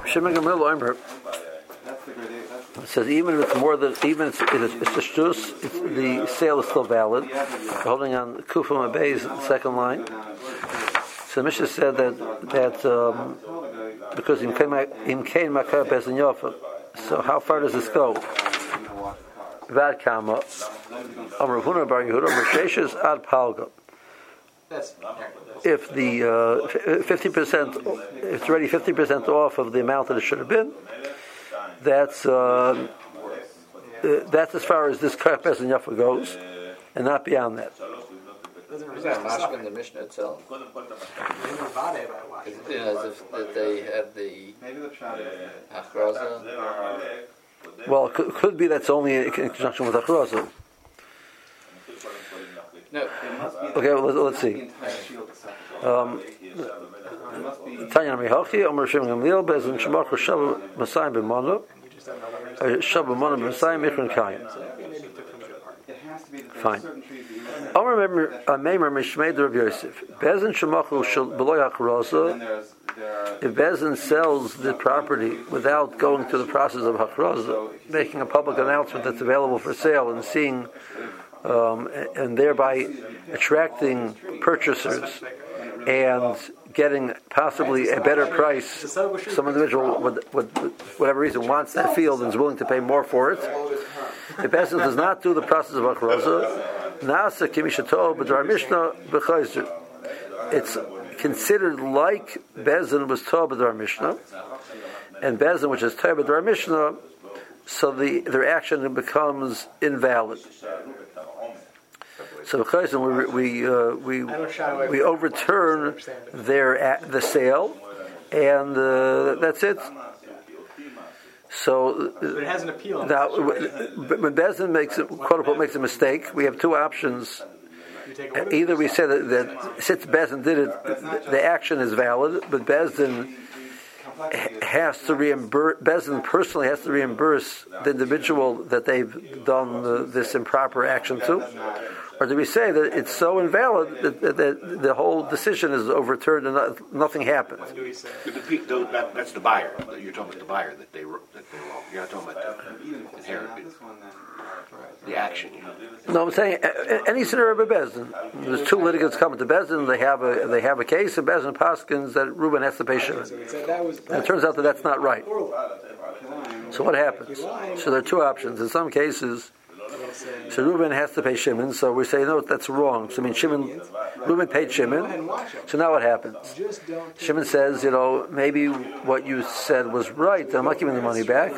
Shimon Gamliel Omer says even if it's more than it's a shtus, the sale is still valid. We're holding on Kufim Abay's second line. So the Mishnah said that because Im Kain Makar Bezin Yofa. So how far does this go? Vad Kama Amar Huna Bar Yehuda Mersheshes Ad Palga. If the 50%, it's already 50% off of the amount that it should have been. That's as far as this Karpes and Yafa goes, and not beyond that. Is that mashma in the Mishnah itself? As if they had the achraza. Well, it could be that's only in conjunction with achraza. No. Okay, well, let's see. Tanya Mihachi, Omer Shimon Gamliel, Bezin Shemach Shavu Masayim B'Manu, Shavu Manu Masayim Michron Kayin. Fine. Omer Meimer Mishmei Rav Yosef, Bezin Shemachu B'Loy Hachrosa. If Bezin sells the property without going through the process of hachroza, making a public announcement that's available for sale and seeing. And thereby attracting purchasers and getting possibly a better price. Some individual, with whatever reason, wants that field and is willing to pay more for it. If Bezin does not do the process of achroza, nasa kimishato b'dvar mishnah b'chayzer. It's considered like Bezin was told b'dvar mishnah, and Bezin, which is told b'dvar mishnah, so their action becomes invalid. So we overturn the sale, and that's it. So it has an appeal. Now, when Bezdin quote unquote makes a mistake, we have two options. Either we say that since Bezdin did it, the action is valid, but Bezdin has to reimburse. Bezdin personally has to reimburse the individual that they've done this improper action to. Or do we say that it's so invalid that the whole decision is overturned and nothing happened? That's the buyer. You're talking about the buyer that they wrong. You're not talking about the inherent, the action. No, I'm saying any scenario of a Bezdin. There's two litigants coming to Bezdin. They have a case, and Bezdin paskins that Reuben has to pay shimon. And it turns out that that's not right. So what happens? So there are two options. In some cases, so Reuben has to pay shimon. So we say no, that's wrong. So I mean, Reuben paid shimon. So now what happens? Shimon says, maybe what you said was right. I'm not giving the money back.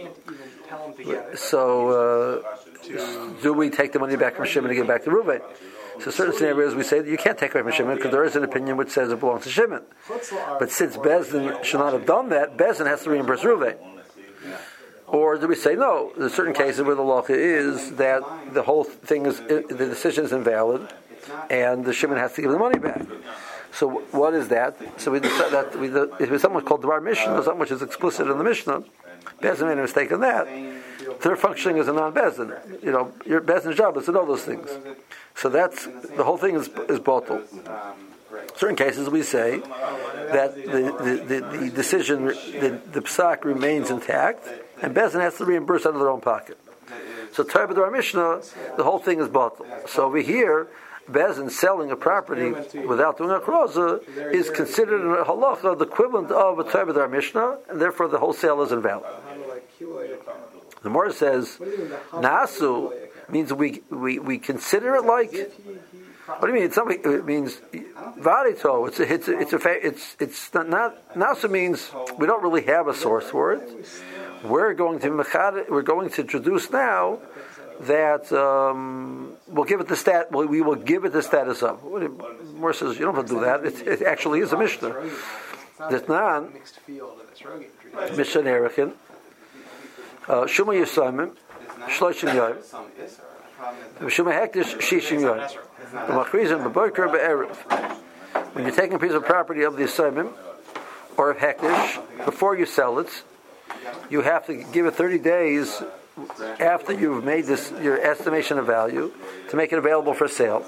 So do we take the money back from Shimon and give it back to Reuben? So certain scenarios we say that you can't take away from Shimon because there is an opinion which says it belongs to Shimon. But since Bezdin should not have done that, Bezdin has to reimburse Reuben. Or do we say no? There's certain cases where the law is that the whole thing the decision is invalid, and the Shimon has to give the money back. So what is that? So we decide that if it's something called Dvar Mishnah, something which is explicit in the Mishnah, Bezdin made a mistake on that. They're functioning as a non-Bezdin. Your Bezdin's job is to know those things. So that's the whole thing is bottled. Certain cases we say that the decision, the psak remains intact, and Bezdin has to reimburse out of their own pocket. So Torah B'Dvar Mishnah, the whole thing is bottled. So over here, Bezdin selling a property without doing a chroza is considered in a halacha the equivalent of a Torah B'Dvar Mishnah, and therefore the whole sale is invalid. The Gemara says, Nasu means we consider it like. What do you mean? It means varito. It's not. Nasu means we don't really have a source for it. We're going to introduce now that we'll give it the stat. We will give it the status of. Gemara says you don't have to do that. It actually is a mishnah. It's not mishnah erechin. Shuma Yisayim, Shloshim Yom, Shuma Hektish Shishim Yom, Machrizim B'Boker B'Erev. When you're taking a piece of property of the Yisayim or of Hektish, before you sell it, you have to give it 30 days after you've made your estimation of value to make it available for sale.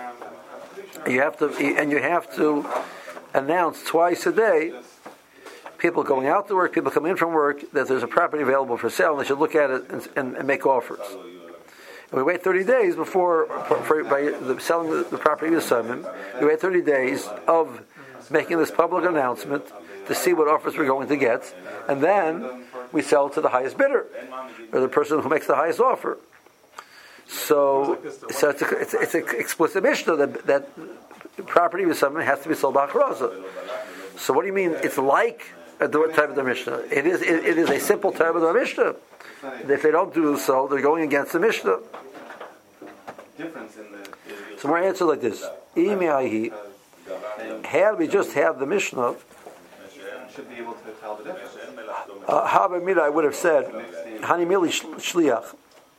You have to announce twice a day people going out to work, people coming in from work, that there's a property available for sale, and they should look at it and make offers. And we wait 30 days before, by selling the property to someone, we wait 30 days of making this public announcement to see what offers we're going to get, and then we sell to the highest bidder, or the person who makes the highest offer. So it's an explicit Mishnah that property with someone has to be sold by Achroza. So what do you mean? It's like a type of the Mishnah. It is a simple type of the Mishnah. If they don't do so, they're going against the Mishnah. So more answer like this: had we just had the Mishnah, should be able to tell the difference. I would have said, Hani Mili Shliach.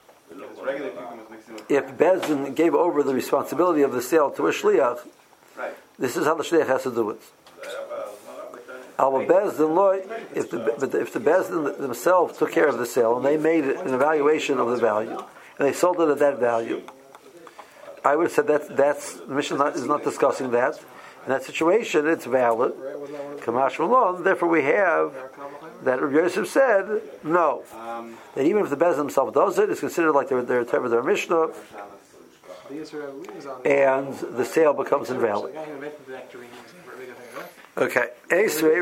If Bezdin gave over the responsibility of the sale to a Shliach, this is how the Shliach has to do it. If the Bezdin themselves took care of the sale and they made an evaluation of the value and they sold it at that value, I would have said that's the Mishnah is not discussing that. In that situation, it's valid. Kamash Malon. Therefore, we have that Rabbi Yosef said no. That even if the Bezdin himself does it, it's considered like their term of their Mishnah, and the sale becomes invalid. Okay. But I'm saying,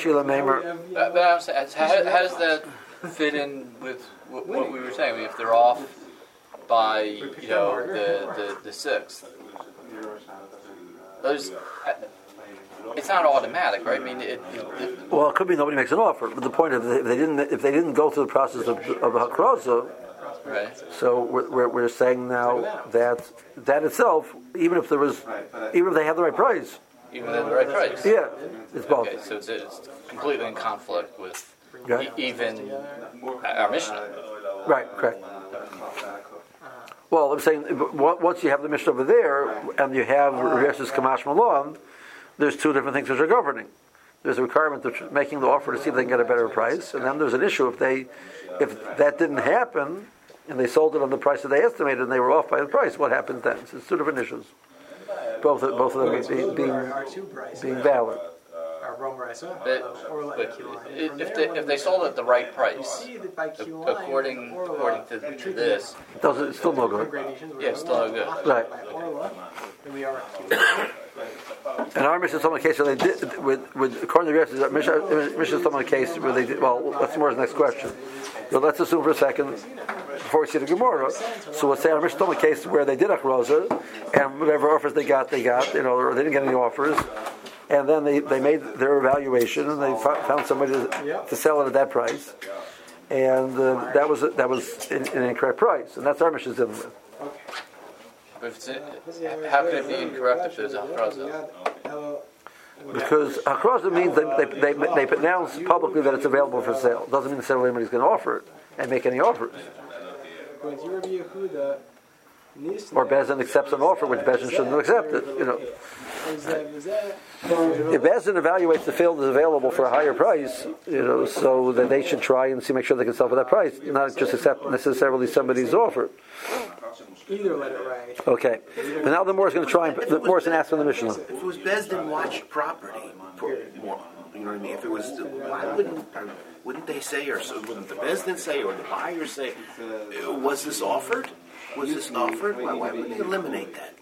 how does that fit in with what we were saying? I mean, if they're off by the 6th, those. It's not automatic, right? I mean, it could be nobody makes an offer, but the point is, if they didn't go through the process of Hakroza, right? So we're saying now that itself, even if they have the right price, even at the right price, yeah, it's both. Okay, so it's completely in conflict with even our Mishnah. Right, correct. Well, I'm saying once you have the Mishnah over there and you have Rish's Kamash Malon, there's two different things which are governing. There's a requirement of making the offer to see if they can get a better price, and then there's an issue if that didn't happen and they sold it on the price that they estimated and they were off by the price. What happens then? So it's two different issues. Both of them being valid. If they sold at the right price, according to this, it's still no good. Yeah, it's still no good. Right. And our Mishnah is on a case where they did with according to the rest, Mishnah is on a case where they did. Well, that's more the next question. But let's assume for a second before we see the Gemara. So let's say our Mishnah is on a case where they did Achroza, and whatever offers they got, or they didn't get any offers. And then they made their evaluation, and they found somebody to sell it at that price, and that was an incorrect price, and that's our Mishnah's dealing with. How can it be incorrect if there's a Hakroza? Because Hakroza means that they announce publicly that it's available for sale. It doesn't mean necessarily anybody's going to offer it and make any offers. Or Bezdin accepts an offer which Bezdin shouldn't have accepted. If Bezdin evaluates the field as available for a higher price, so that they should try and make sure they can sell for that price, not just accept necessarily somebody's offer. Either let it ride. Okay, but now the Moor is going to try and the Moor is going to ask for the Mishnah. If it was Bezdin watched property for more, you know what I mean? If it was, why wouldn't they say, or wouldn't the Bezdin say, or the buyer say, was this offered? Was this offered? Why wouldn't they eliminate that?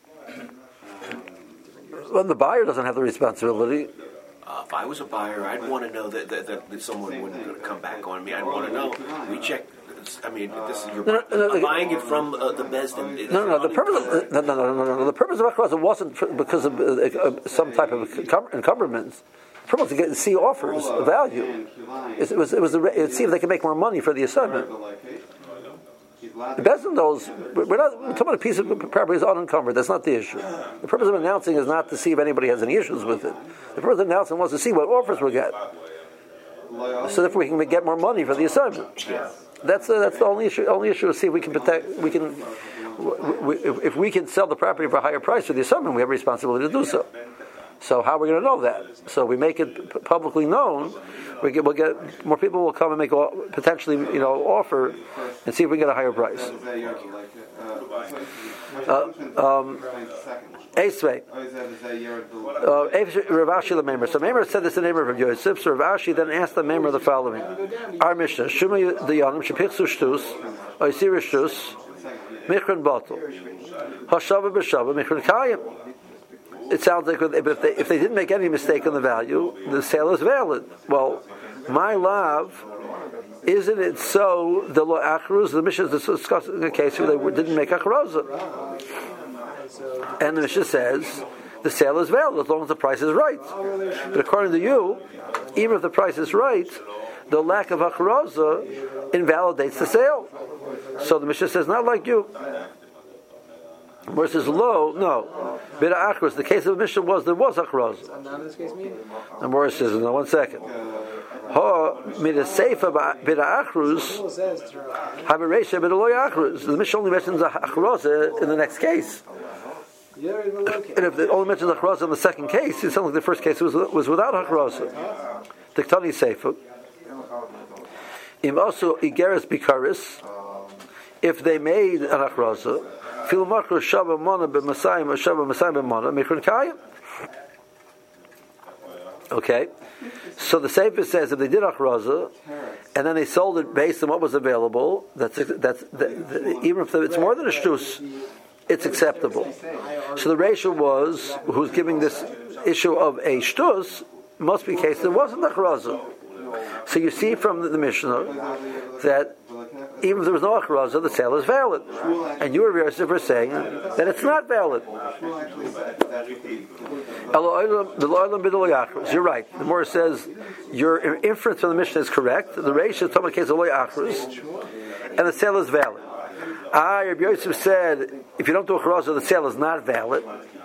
Well, the buyer doesn't have the responsibility. If I was a buyer, I'd want to know that someone wouldn't come back on me. I'd want to know. We check. I mean, this is I'm buying it from the Bezdin. The purpose of Achroza wasn't because of some type of encumbrance. The purpose was to see offers of value. It was to see if they can make more money for the assignment. The Bezdin knows we're talking about a piece of property is unencumbered. That's not the issue. The purpose of announcing is not to see if anybody has any issues with it. The purpose of announcing was to see what offers we get, so that we can get more money for the assignment. That's the only issue. Only issue is see if we can protect. If we can sell the property for a higher price for the assignment, we have a responsibility to do so. So how are we going to know that? So we make it publicly known. We'll get more people will come and make potentially offer and see if we can get a higher price. Esvei. Rav Ashi Lemeimer. So Meimer said this in the name of Rav Yosef. So Rav Ashi then asked the Meimer the following: Our Mishnah, Shuma Dayanim Shepichsu Shtus, Oisir Shtus, Michron Bottle, Hashava B'Shava, Michron Kayim. It sounds like if they didn't make any mistake on the value, the sale is valid. Well, my love, isn't it so? The lo achruz, the Mishnah is discussing a case where they didn't make achroza, and the Mishnah says the sale is valid as long as the price is right. But according to you, even if the price is right, the lack of achroza invalidates the sale. So the Mishnah says not like you. Where it says low, no. Bida achruz. The case of the Mishnah was there was achroza. And where it says no. 1 second. Ha midaseifa bida achruz. Habereisha bida loy achruz. The Mishnah only mentions achroza in the next case. And if it only mentions achroza in the second case, it sounds like the first case was without achroza. Diktani seifa. Im also igeres bikaris. If they made an achroza. Okay, so the Sefer says if they did achraza and then they sold it based on what was available, that's even if it's more than a shtus, it's acceptable. So the ratio was who's giving this issue of a shtus must be case there wasn't achraza. So you see from the Mishnah that even if there was no achraza, the sale is valid. And you were saying that it's not valid. You're right. The Gemara says your inference from the Mishnah is correct. The ratio is case of and the sale is valid. Rabbi Yosef said if you don't do achraza, the sale is not valid.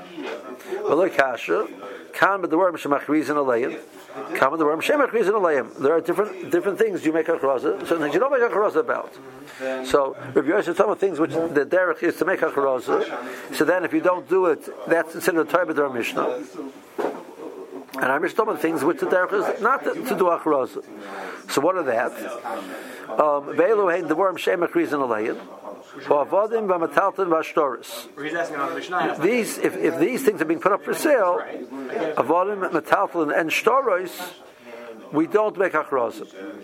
There are different things you make achraza, certain things you don't make achraza about. So Rabbi Yosef talking about things which the derech is to make achraza. So then, if you don't do it, that's considered a Torah b'dvar Mishnah. And our Mishnah talking about things which the derech is not to do achraza. So what are that? Ve'elu hein devarim she'em achrizin aleihin. These, if these things are being put up for sale, avodim, metaltalin, and shtoros, we don't make achroza.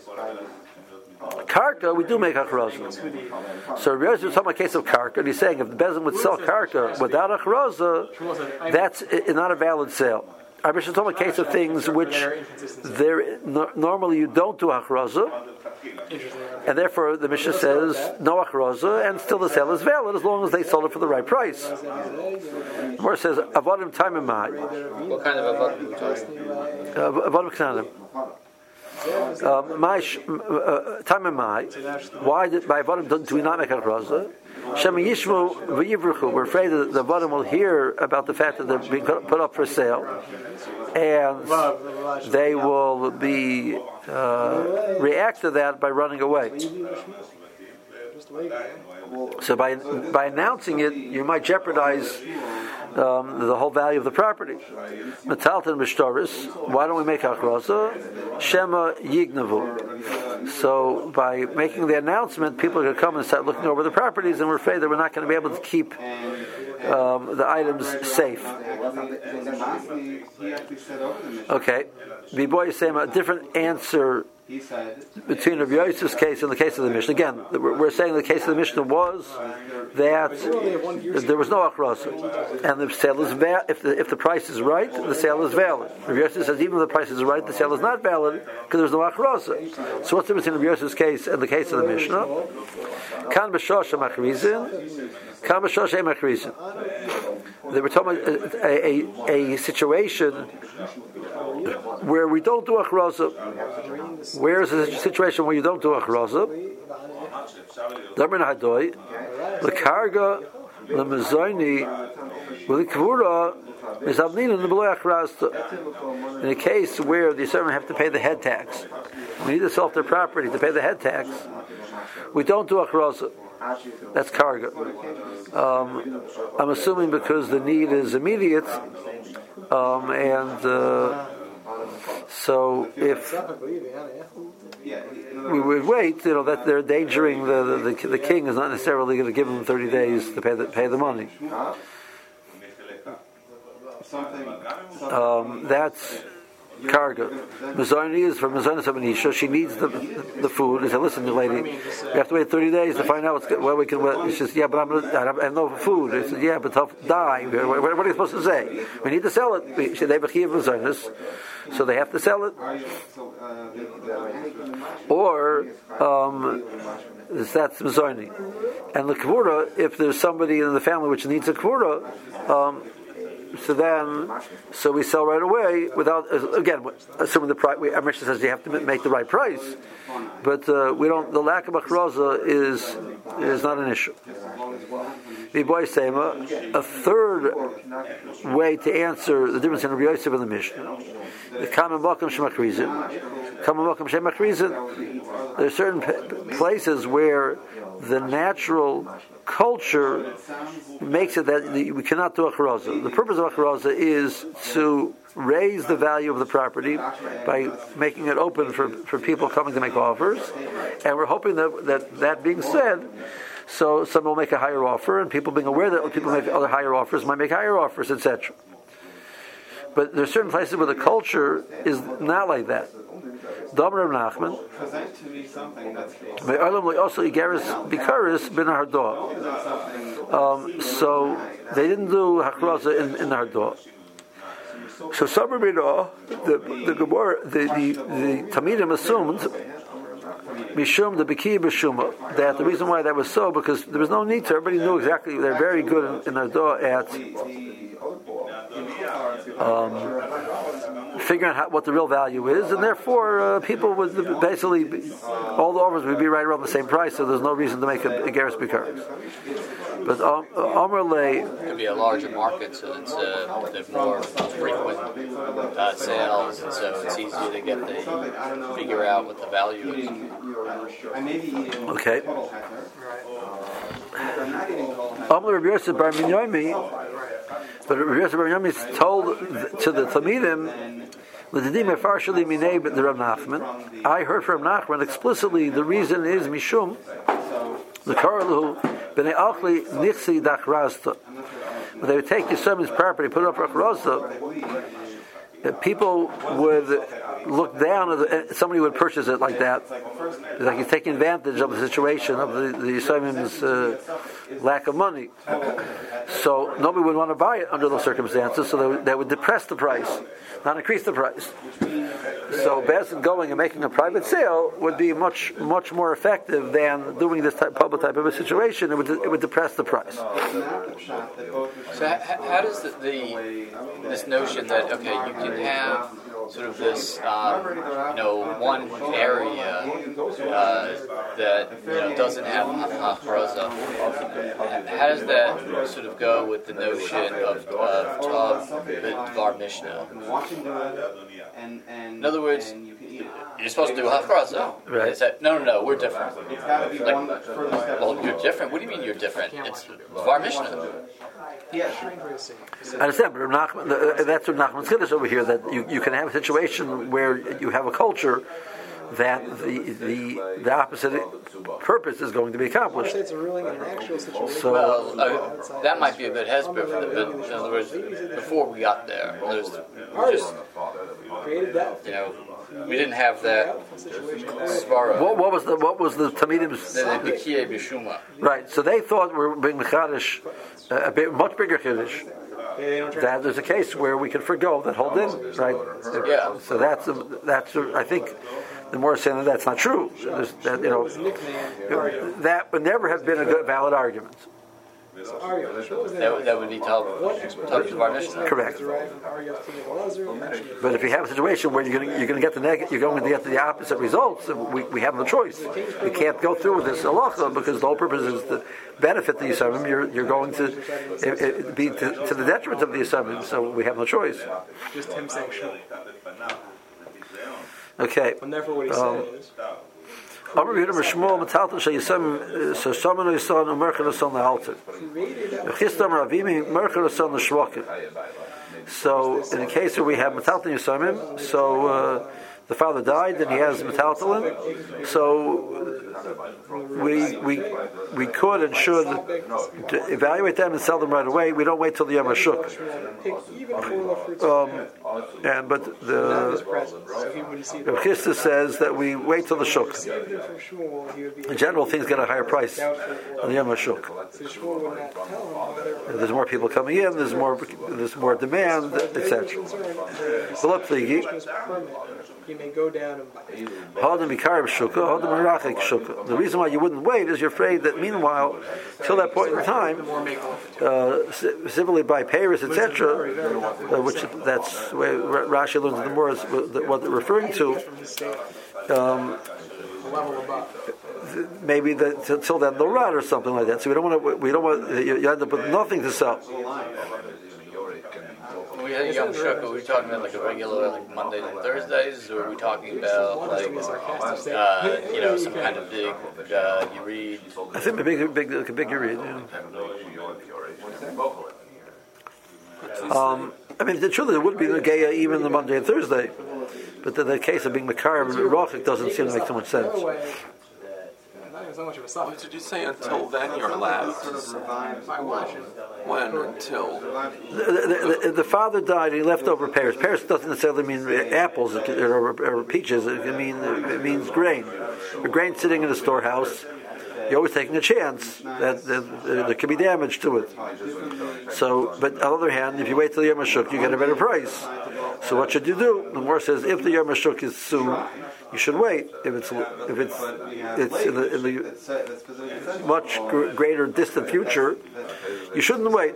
Karka, we do make achroza. So Rabbi Yosef is talking about a case of karka, and he's saying if the bezin would sell karka without achroza, that's not a valid sale. Our Mishnah is talking about a case of things which normally you don't do achroza. And therefore, the Mishnah says no achroza, and still the sale is valid as long as they sold it for the right price. The Gemara says avodim time and mai. What kind of Avodim knanim. Time and mai. Why by avodim do we not make achroza? Shem yishmu v'yivruchu. We're afraid that the avodim will hear about the fact that they're being put up for sale, and they will be react to that by running away. So by announcing it, you might jeopardize the whole value of the property. Metalton b'shtoris. Why don't we make achroza? Shema yignavu. So by making the announcement, people are going to come and start looking over the properties, and we're afraid that we're not going to be able to keep the items safe. Okay, the boy is saying a different answer between Rabbi Yosef's case and the case of the Mishnah. Again, we're saying the case of the Mishnah was that there was no achroza, and the sale is if the price is right, the sale is valid. Rabbi Yosef says even if the price is right, the sale is not valid because there's no achroza. So what's the difference between Rabbi Yosef's case and the case of the Mishnah? Kan b'shosha machrizin, kan b'shosha machrizin. They were talking about a situation where we don't do achroza. Where is a situation where you don't do achroza? Damin hadoy, lekarga, lemezoni, lekvura, mizavnina nebloy achrasta. In a case where the servant have to pay the head tax, we need to sell their property to pay the head tax. We don't do achroza. That's karga. I'm assuming because the need is immediate, so if we would wait, that they're endangering the king is not necessarily going to give them 30 days to pay the money. that's karga. Mizarni is for Mizarnis of Anisha. She needs the food. He said, listen, lady, you have to wait 30 days to find out where we can. She says, yeah, but I have no food. He said, yeah, but tough, die. What are you supposed to say? We need to sell it. She said, they have Mizarnis, so they have to sell it. Or that's Mizarni. And the Kvura, if there's somebody in the family which needs a Kvura, so we sell right away without, again, assuming the price. Our Mishnah says you have to make the right price, but we don't. The lack of achroza is not an issue. A third way to answer the difference in Rabbi Yosef and the Mishnah. The common makam shemakrizin. There are certain places where the natural culture makes it that we cannot do achroza. The purpose of achroza is to raise the value of the property by making it open for people coming to make offers, and we're hoping that being said, so someone will make a higher offer, and people being aware that people make other higher offers might make higher offers, etc. But there are certain places where the culture is not like that. Domer Nachman. So they didn't do hakraza in the Hardor. So Sabar Bino, the Gemara, the Tamidim assumed Mishum the Biki B'Shuma, that the reason why that was so, because there was no need to. Everybody knew exactly. They're very good in Hardor at figuring out what the real value is, and therefore people would basically, all the offers would be right around the same price, so there's no reason to make a Geras Bikaris. But Amrle could be a larger market, so it's there's more frequent sales, and so it's easier to figure out what the value is. Okay. Amr Rabbi Yosef Bar Minyomi, but Rabbi Yosef Bar Minyomi is told to the Talmidim, I heard from Nachman explicitly the reason is Mishum the Karalu B'nei Achli Nixi Dachrazta. When they would take Yisrael's property, put it up for Achrazta, people would look down at somebody would purchase it like that. Like he's taking advantage of the situation of the Yisrael's lack of money. So nobody would want to buy it under those circumstances, so they would depress the price, not increase the price. So Bezdin going and making a private sale would be much more effective than doing this public type of a situation. It would depress the price. So how does this notion that you can have sort of this one area that doesn't have hachroza, how does that sort of go with the notion of Dvar Mishnah? In other words, you're supposed to do hachroza. Right. They said, no, we're different. Well, you're different? What do you mean you're different? It's Dvar Mishnah. I understand, but that's what Nachman's Chiddush over here, that you can have a situation where you have a culture that the opposite purpose is going to be accomplished. So that might be a bit hesper, but in other words, before we got there, we didn't have that svara. What was the Tamidim's? The Bikiyei B'Shuma. Right. So they thought we were being mechadish, much bigger chiddush. That there's a case where we can forgo that whole din, right? Yeah. So that's I think the more saying that's not true. That would never have been a good valid argument. That would be Dvar Mishnah. Correct. But if you have a situation where you're going to get the opposite results, we have no choice. We can't go through with this halacha because the whole purpose is to benefit the Yisavim. You're going to be to the detriment of the Yisavim, so we have no choice. Just him saying sure. Okay. And therefore, what he said is. So in the case where we have Metalton Yisomim, so the father died, and he has metaltalin. So we could and should evaluate them and sell them right away. We don't wait till the Yom HaShuk. But the Chisda says that we wait till the Shuk. In general, things get a higher price on the Yom HaShuk. There's more people coming in. There's more demand, etc. You may go down and buy. The reason why you wouldn't wait is you're afraid that meanwhile, till that point in time, simply by Paris, etc., which that's where Rashi learns the more is what they're referring to. Maybe till then they'll rot or something like that. So we don't want you end up with nothing to sell. We had Yom HaShuk. Are we talking about like a regular like Mondays and Thursdays, or are we talking about like some kind of big Yerid? I think a big Yerid. I mean, truly, there would be the Geya even the Monday and Thursday, but the case of being Makar and Rochik doesn't seem to make so much sense. What did you say? Until then, you're allowed to sell. When? Until? The father died and he left over pears. Pears doesn't necessarily mean apples or peaches. It means grain. A grain sitting in a storehouse. You're always taking a chance that there could be damage to it. So, but on the other hand, if you wait till the Yom HaShuk, you get a better price. So what should you do? The Gemara says if the Yom HaShuk is soon, you should wait. If it's in the much greater distant future, you shouldn't wait.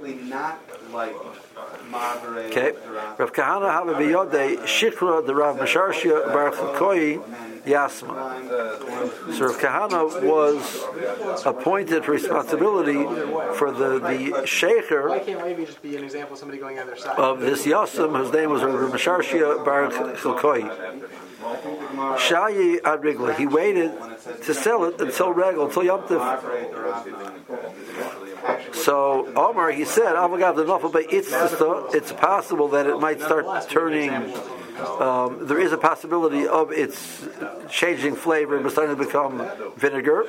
Okay. Rav Kahana have biyodei shikra the Rav Masharshia Baruch Koi Yasma. So Rav Kahana was appointed for responsibility for the sheikher of this Yasam, whose name was Rav Masharshia Baruch Koi. Shayi Adrigla. He waited to sell it until Regal, until Yom Tov. So Omar, he said, it's possible that it might start turning. There is a possibility of its changing flavor and starting to become vinegar.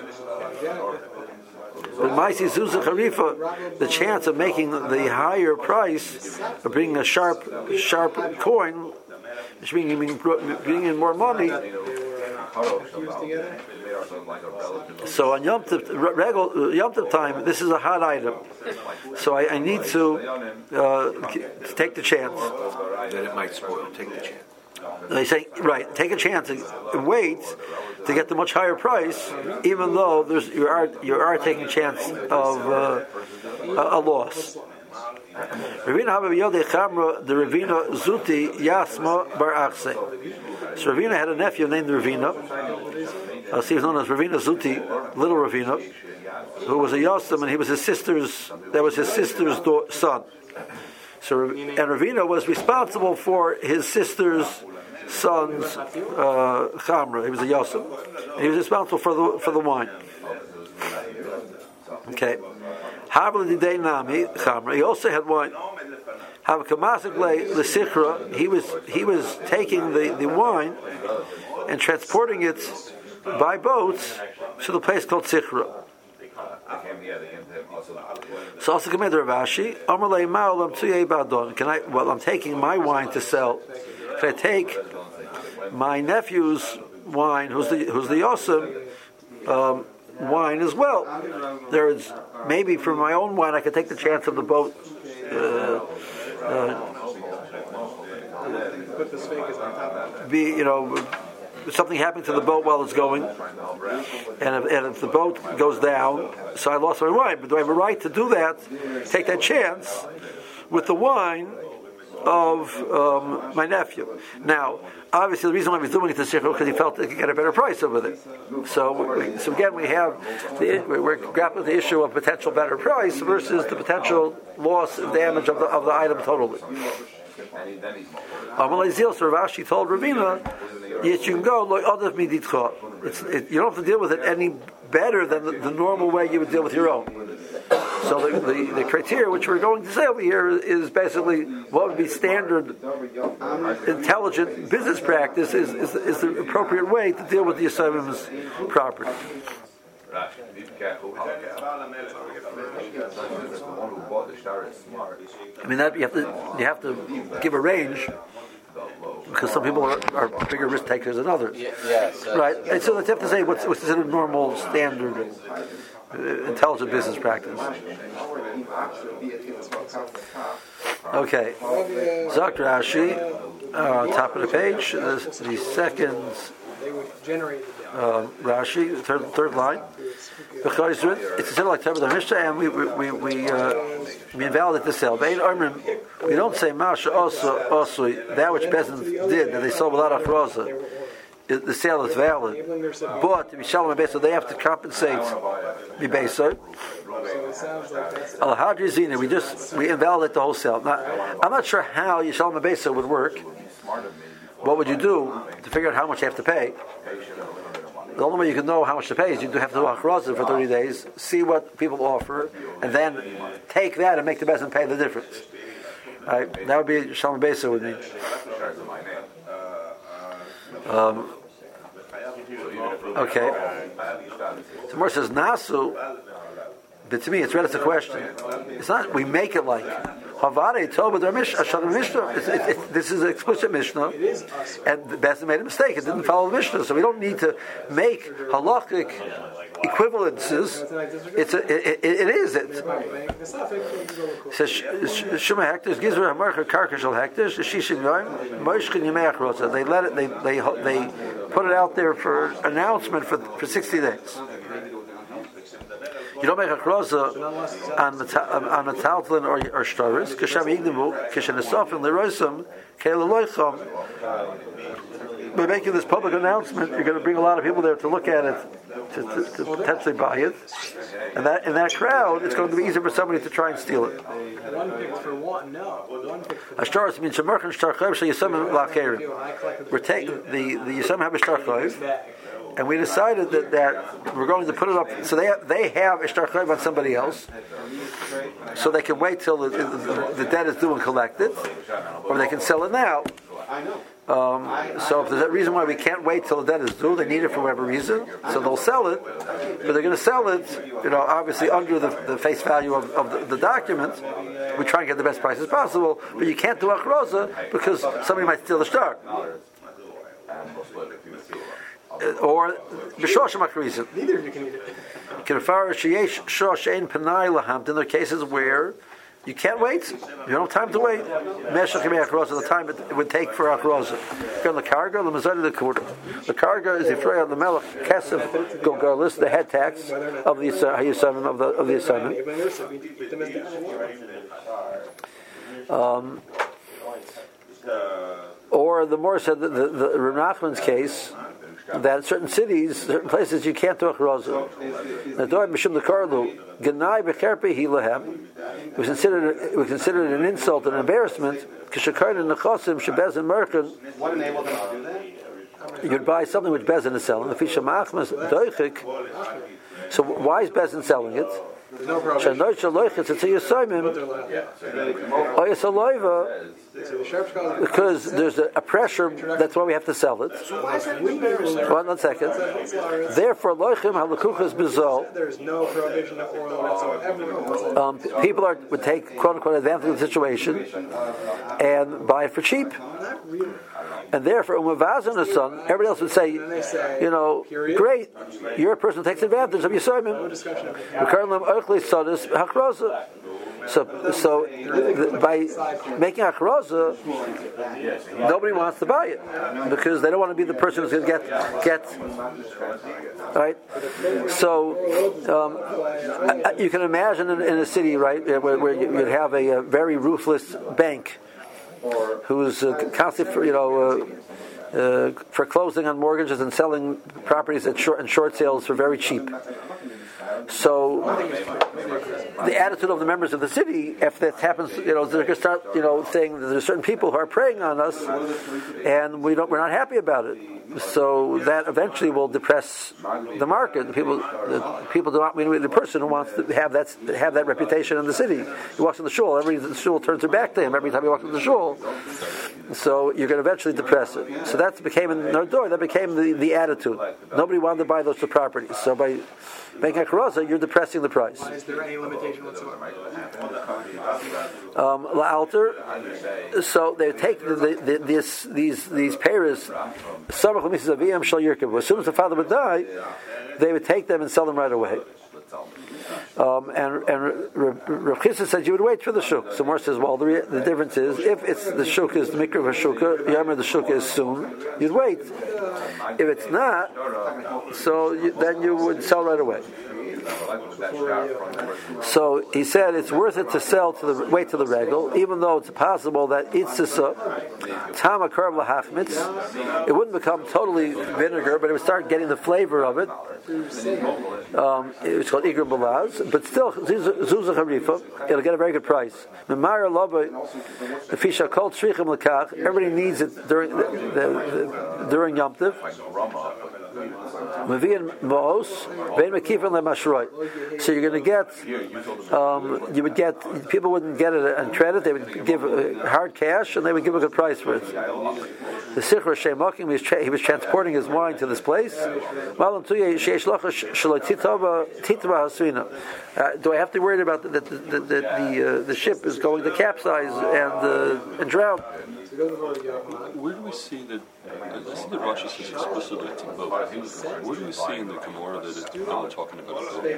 But Maisi Zuzah Harifa, the chance of making the higher price, of bringing a sharp coin, which means bringing in more money. So on Yom Tov time, this is a hot item. So I need to take the chance. That it might spoil. Take the chance. They say, right, take a chance and wait to get the much higher price, even though you are taking a chance of a loss. Ravina Habib Chamra, the Ravina Zuti Yasma Bar Achse. So Ravina had a nephew named Ravina. He was known as Ravina Zuti, little Ravina, who was a Yasam, and he was his sister's son. So, and Ravina was responsible for his sister's son's Chamra. He was a Yasam, and he was responsible for the wine. Okay. He also had wine. He was taking the wine and transporting it by boats to the place called Sichra. So also come Rav Ashi, I'm taking my wine to sell. Can I take my nephew's wine, who's the Yosem, wine as well? There's maybe for my own wine I could take the chance of the boat something happened to the boat while it's going, and if the boat goes down, so I lost my wine. But do I have a right to do that? Take that chance with the wine of my nephew. Now, obviously, the reason why he's doing it to Sichro because he felt he could get a better price over there. So again, we're grappling with the issue of potential better price versus the potential loss and damage of the item totally. Ravashi told Ravina, yes, you can go. You don't have to deal with it any better than the normal way you would deal with your own. So the criteria which we're going to say over here is basically what would be standard intelligent business practice is the appropriate way to deal with the Yisrael's property. I mean that you have to give a range because some people are bigger risk takers than others. Yes. Right. And so let's have to say what's considered normal standard intelligent business practice. Okay. Zak Rashi, top of the page, the second Rashi, third line. It's considered like Tabitha Mishnah, and we invalidate the sale. We don't say Masha also that which Bezin did that they sold without Achroza. The sale is valid, but Mishalom Beso they have to compensate the Beso. Al Hadrizina, we invalidate the whole sale. Now, I'm not sure how Yishalom Beso would work. What would you do to figure out how much you have to pay? The only way you can know how much to pay is you do have to do Achroza for 30 days, see what people offer, and then take that and make the Bezin pay the difference. Right? That would be Shalom Beso would mean. Okay. So Mor says Nasu, but to me it's read as a question. It's not we make it like Havare Toba Mishnah. This is an explicit Mishnah, and the Bezin made a mistake. It didn't follow the Mishnah, so we don't need to make halachic equivalences. It is. It says Shuma hectares gives her a marker carcashal hectares. Shishin yoim moishkin yimei achroza. They let it. They put it out there for announcement for 60 days. You don't make a kroza on a taltlin or shtaris. Kashav yigdimu kishenesofin leroisam keilaloicham. By making this public announcement, you're going to bring a lot of people there to look at it, to potentially buy it, and in that crowd, it's going to be easier for somebody to try and steal it. One picked for one. No, one picked for. Ashtaris means shemerchen shtar chayv sheyisamim lacherim. We're taking the yisamim have a shtar chayv. And we decided that we're going to put it up. So they have a shtar chayv on somebody else, so they can wait till the debt is due and collected, or they can sell it now. So if there's a reason why we can't wait till the debt is due, they need it for whatever reason, so they'll sell it. But they're going to sell it, obviously under the face value of the document. We try and get the best price as possible, but you can't do achroza because somebody might steal the shtar. Or b'shoshem akrizim. Neither of you can eat it. K'nefar sheyesh shosh ein panai lahamt. In there are cases where you can't wait. You don't have time to wait. Meshach yemei achroza, the time it would take for achroza. On the karga, the mazari the quarter. The karga is the frey on the melech kesef gogalis, the head tax of the assignment of the assignment. Or the more said the Rav Nachman's case, that certain cities, certain places, you can't do a achroza. It was considered an insult and embarrassment. You'd buy something which Bezin is selling. So why is Bezin selling it? No prohibition. Because there's a pressure, that's why we have to sell it. 1 second. Therefore, there's no prohibition of oil whatsoever. People would take quote unquote advantage of the situation and buy it for cheap. And therefore, everybody else would say, great, you're a person who takes advantage of your sermon. So by making achroza, nobody wants to buy it because they don't want to be the person who's going to get right. So you can imagine in a city, right, where you'd have a very ruthless bank who's constantly foreclosing on mortgages and selling properties at short sales for very cheap. So the attitude of the members of the city, if that happens, they're going to start, saying that there's certain people who are preying on us, and we're not happy about it. So that eventually will depress the market. The people do not. The person who wants to have that reputation in the city, he walks in the shul. The shul turns their back to him every time he walks in the shul. So you're going to eventually depress it. So that became in Nordor. That became the attitude. Nobody wanted to buy those two properties. So by making a karosa, you're depressing the price. Is there any limitation whatsoever? La'alter. So they take these payers. As soon as the father would die, they would take them and sell them right away. And Rav Chisda said you would wait for the shuk. So Mor says, well, the difference is if it's the shuk is the mikra v'shukah, Yamar the shuk is soon, you'd wait. If it's not, so then you would sell right away. So he said it's worth it to wait to the regal, even though it's possible that itzisa tama karv lahachmitz, it wouldn't become totally vinegar, but it would start getting the flavor of it. It's called igur balaz, but still zuzah harifa, it'll get a very good price. Everybody needs it during Yom Tov. So you're going to get, people wouldn't get it on credit, they would give hard cash and they would give a good price for it. The Sichra Shemakim, he was transporting his wine to this place. Do I have to worry about that the ship is going to capsize and drown? Where do we see that? I see that Rashi says explicitly to both. Where do we see in the Gemara that it's talking about a boat?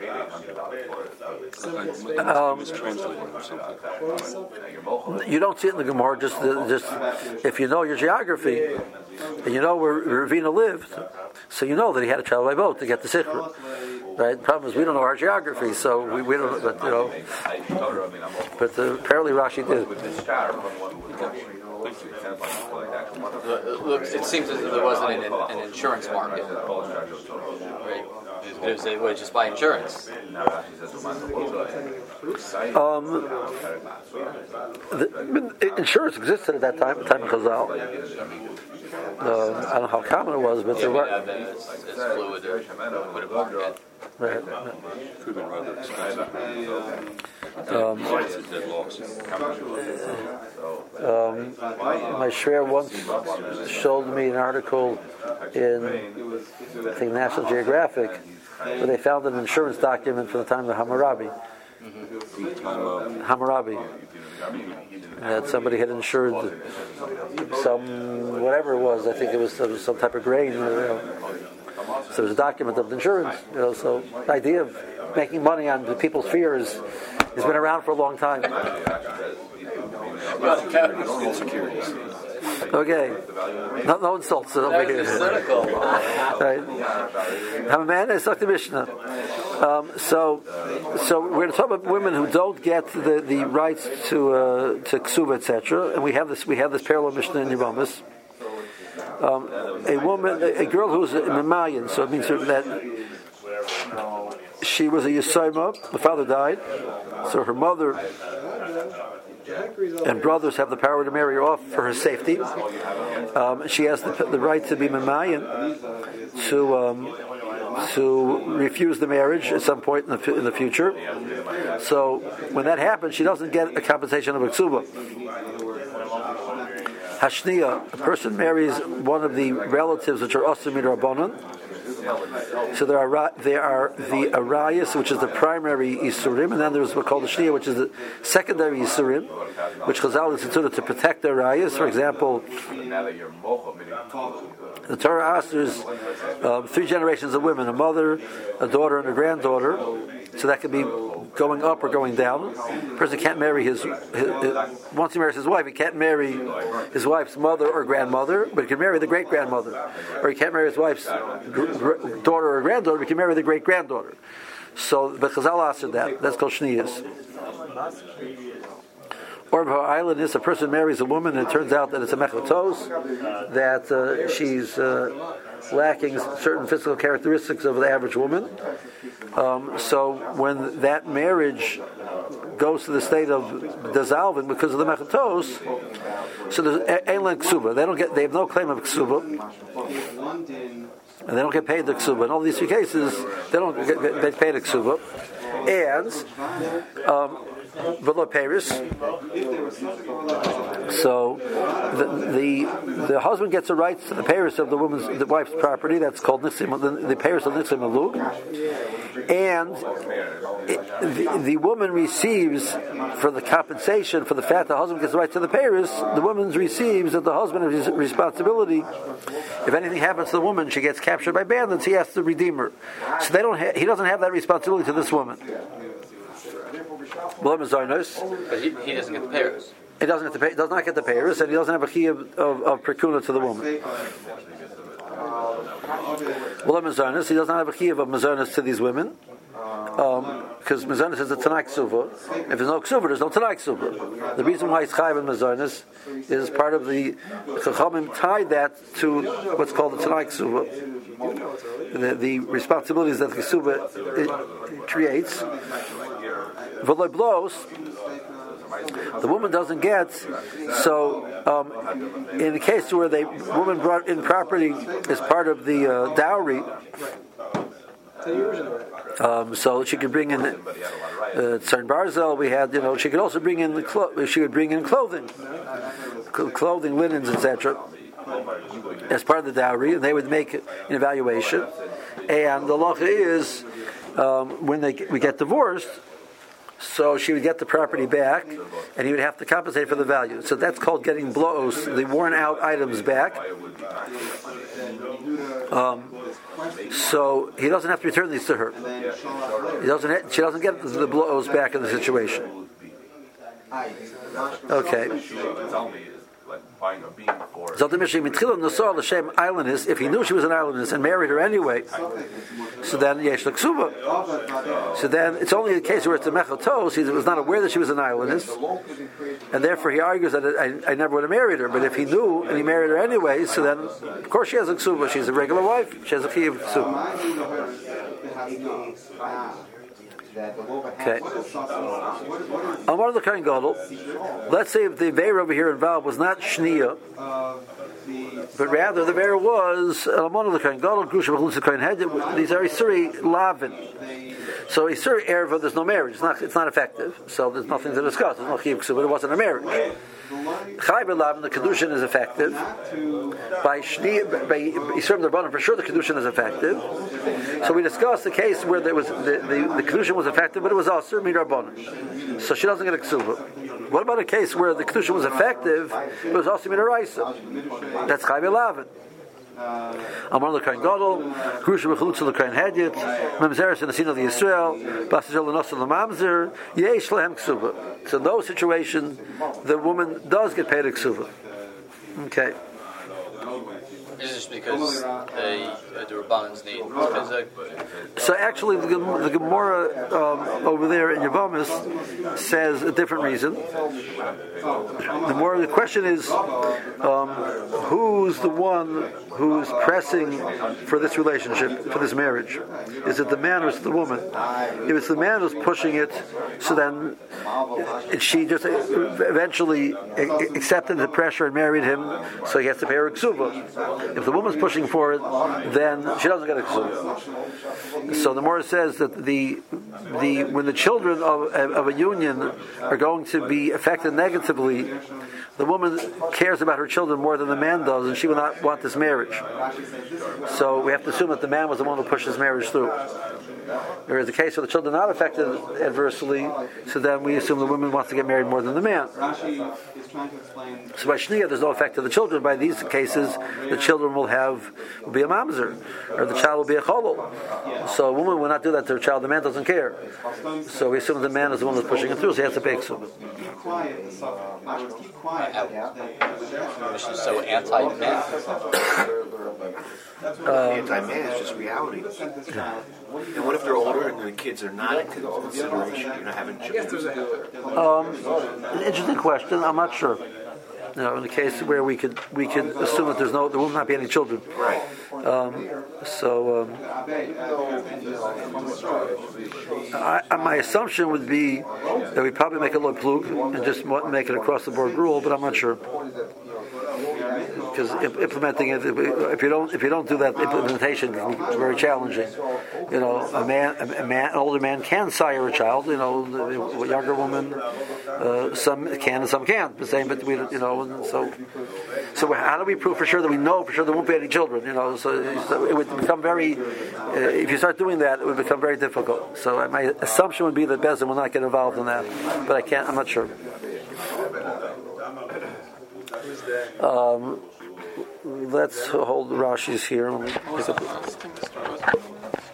I'm mistranslating or something. You don't see it in the Gemara. Just if you know your geography and you know where Ravina lived, so you know that he had to travel by boat to get the Sichra. Right? The problem is we don't know our geography, so we don't. But apparently Rashi did. It seems as though there wasn't an insurance market, right? They would just buy insurance. Insurance existed at that time, the time of Chazal. I don't know how common it was, but there were. It's fluid. It would have market. Right. Could have been rather expensive. My shrer once showed me an article in, I think, National Geographic, where they found an insurance document from the time of Hammurabi. Hammurabi. That somebody had insured some, whatever it was, I think it was some type of grain. So there's a document of the insurance. So the idea of making money on the people's fears has been around for a long time. Okay, no insults over here. Right? I'm a man. I suck the Mishnah. So we're going to talk about women who don't get the rights to ksuva, etc. And we have this parallel Mishnah in Yevamos. A girl who's a Memayan, so it means that she was a Yisayma, the father died, so her mother and brothers have the power to marry her off for her safety. She has the right to be Memayan, to refuse the marriage at some point in the future. So when that happens, she doesn't get a compensation of a ksuba. Hashniya, a person marries one of the relatives which are Asur Midrabanan. So there are the Arayas, which is the primary Isurim, and then there's what's called the Shniya, which is the secondary Isurim, which Chazal instituted to protect the Arayas. For example, the Torah asks 3 generations of women, a mother, a daughter, and a granddaughter. So that could be going up or going down. A person can't marry his once he marries his wife, he can't marry his wife's mother or grandmother, but he can marry the great-grandmother. Or he can't marry his wife's daughter or granddaughter, but he can marry the great-granddaughter. So, but Chazal answered that. That's called Shniyas. Or island is a person marries a woman and it turns out that it's a mechatos, that she's lacking certain physical characteristics of the average woman. So when that marriage goes to the state of dissolving because of the mechatos, so there's Eilan Ksuba. They have no claim of Ksuba. And they don't get paid the Ksuba. In all these three cases, they don't get paid the Ksuba. And V'lo Paris. So the husband gets the rights to the Paris of the wife's property. That's called the Paris of Nixim Malug. And the woman receives, for the compensation for the fact the husband gets the right to the Paris, the woman receives that the husband has responsibility. If anything happens to the woman, she gets captured by bandits, he has to redeem her. So he doesn't have that responsibility to this woman. But he doesn't get the Paris. He does not get the Paris, and he doesn't have a key of prekuna to the woman. He does not have a key of mazonis to these women, because mazonis is a tanai ksuva. If there's no ksuva, there's no tanai ksuva. The reason why it's chayav in mazonis is part of the chachamim tied that to what's called the tanai ksuva. The responsibilities that the ksuva creates. V'lo blows, the woman doesn't get. So, in the case where the woman brought in property as part of the dowry, so she could bring in Tzarn Barzel. We had, she could also bring in she would bring in clothing, linens, etc. as part of the dowry, and they would make an evaluation. And the law is when we get divorced. So she would get the property back, and he would have to compensate for the value. So that's called getting blows, the worn out items back. So he doesn't have to return these to her. She doesn't get the blows back in the situation. Okay. If he knew she was an islandess and married her anyway, so then yesh l'ksuba. So then it's only a case where it's a mechatos. He was not aware that she was an islandess, and therefore he argues that I never would have married her. But if he knew and he married her anyway, so then of course she has a ksuba. She's a regular wife. She has a key of ksuba. Okay. On one of the Kohen Gadol, let's say if the Veira over here involved was not Shnia, but rather the Veira was one of the Kohen Gadol, Grusha B'chulus Kohen Head. These are Isuri Lavin. So Isuri Erva, there's no marriage. It's not effective. So there's nothing to discuss. There's no Chiyuv Ksuba, but it wasn't a marriage. Chai B'Lavin, the Kedushin is effective. By Yisurim D'Rabbanan, for sure the Kedushin is effective. So we discussed the case where there was the Kedushin was effective, but it was also D'Rabbanan. So she doesn't get a Ksuba. What about a case where the Kedushin was effective, but it was also D'Oraisa? That's Chai B'Lavin. Amar l'Kohen Gadol, Grusha B'chulutza l'Kohen Hedyet, Mamzeres in the scene of the Yisrael, Basajel l'Nosa l'Mamzer, Yesh lehem Ksuba. So in those situations, the woman does get paid a Ksuba. Okay. Is this because the Rabbanans need? So actually, the Gemara over there in Yavamis says a different reason. The question is, who's the one who's pressing for this relationship, for this marriage? Is it the man or is it the woman? If it's the man who's pushing it, so then she just eventually accepted the pressure and married him, so he has to pay her a ksuba. If the woman's pushing for it, then she doesn't get a ksuba. So the Gemara says that when the children of a union are going to be affected negatively, the woman cares about her children more than the man does, and she will not want this marriage. So we have to assume that the man was the one who pushed this marriage through. Whereas the case where the children are not affected adversely, so then we assume the woman wants to get married more than the man. So by Shnia, there's no effect to the children. By these cases, the children will be a mamzer, or the child will be a cholol. So a woman will not do that to her child. The man doesn't care. So we assume the man is the one that's pushing it through, so he has to pay ksuba. So anti-man. Anti-man is just reality. And what if they're older and the kids are not in consideration? You're not having children. An interesting question. I'm not sure. In the case where we could assume that there will not be any children. Right. My assumption would be that we probably make a low plug and just make it across the board rule, but I'm not sure. Because implementing it, if you don't do that implementation, it's very challenging. An older man can sire a child. A younger woman, some can and some can't. The same, but so how do we prove for sure that we know for sure there won't be any children? So it would become very. If you start doing that, it would become very difficult. So my assumption would be that Bezdin will not get involved in that, but I'm not sure. Let's hold Rashi's here.